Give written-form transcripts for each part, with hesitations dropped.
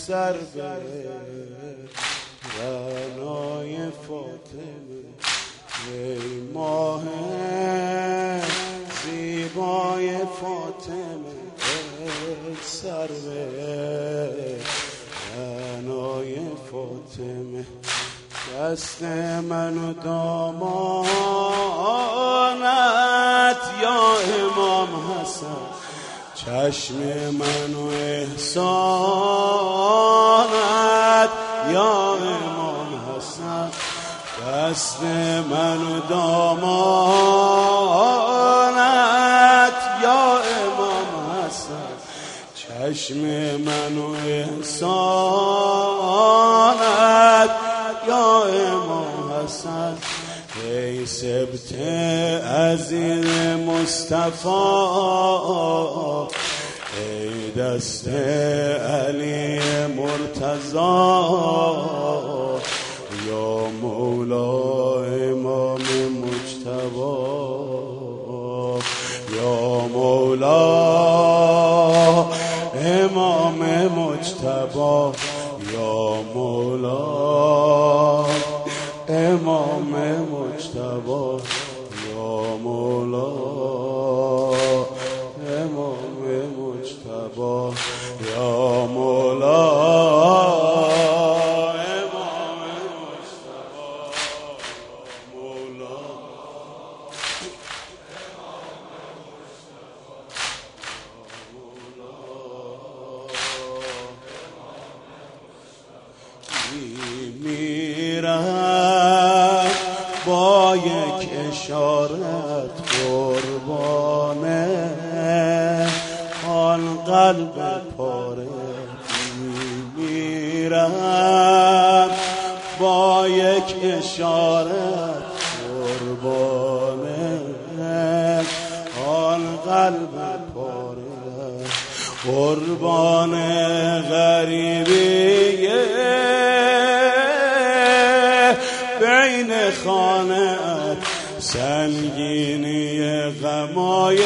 سر به رعنای فاطمه ای ماه زیبای فاطمه ای سر به رعنای فاطمه دست من و دامانت یا امام حسن چشم من و احسانت یا امام حسن دست من و دامانت یا امام حسن چشم من و احسانت یا امام حسن ای سبت عزیز مصطفی ای دست علی مرتضی یا مولا امام مجتبی یا مولا امام مجتبی یا مولا امام مجتبی یا مولا امام مجتبی یا مولا امام مجتبی مولا میمیرم با یک اشارت قربانه آن قلب پاره میمیرم با یک اشارت قربانه آن قلب پاره قربان غریبیه بین خانه‌ات سنگینی غمای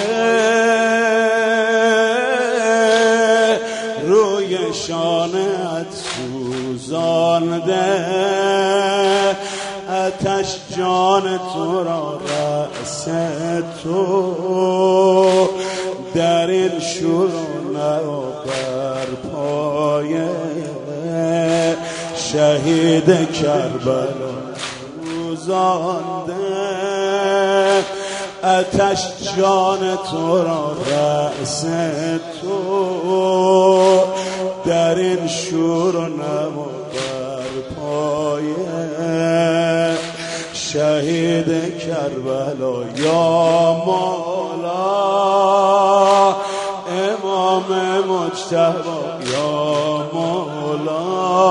روی شانه‌ات سوزانده آتش جان تو را رأس تو در این شورانه بر پای شهید کربلا سوزانده آتش جان تو را رأس تو در این شور و نما بر پای شهید کربلا یا مولا امام مجتبی یا مولا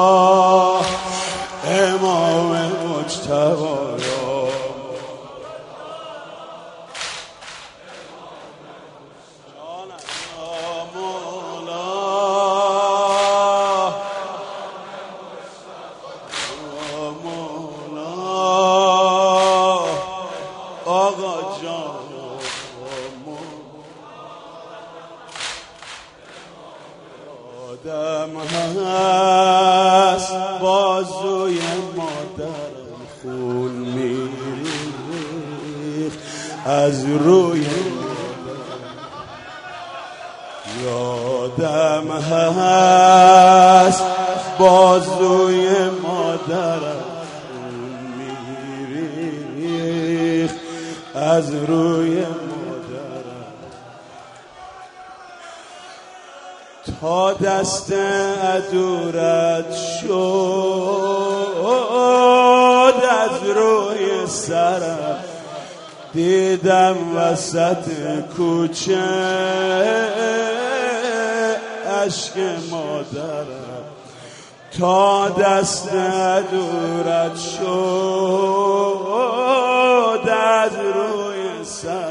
امام مجتبی آدم هست بازوی مادرم خون میریخت از روی یادم هست بازوی مادرم خون میریخت از روی تا دست عدورت شد از روی سرم دیدم وسط کوچه اشک مادرم تا دست عدورت شد از روی سرم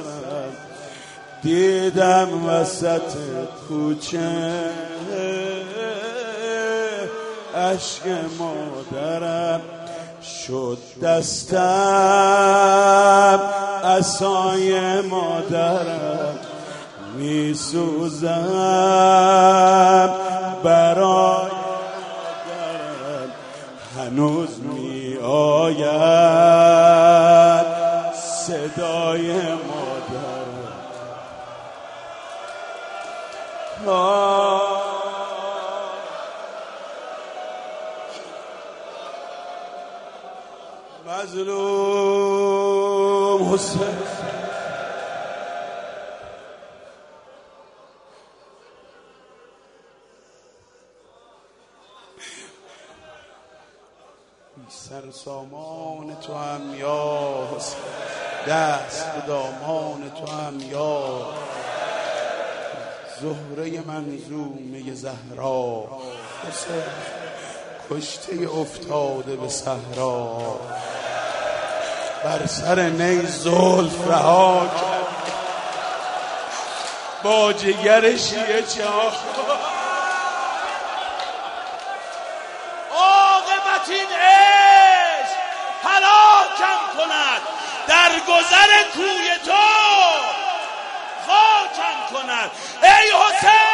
دیدم وسط کوچه اشک مادرم شد دستم عصای مادرم میسوزم برای هنوز می آید صدای مادر. مظلوم حسین سر سامان تو هم یا حسین، دست به دامان تو هم یا زهره منظومه زهرا. حسین کشته افتاده به صحرا، بر سر نی زلف رها کرد با جگر شیعه چاه. عاقبت این عشق هلاکم کند، در گذر کوی تو خاکم کند. ای حسین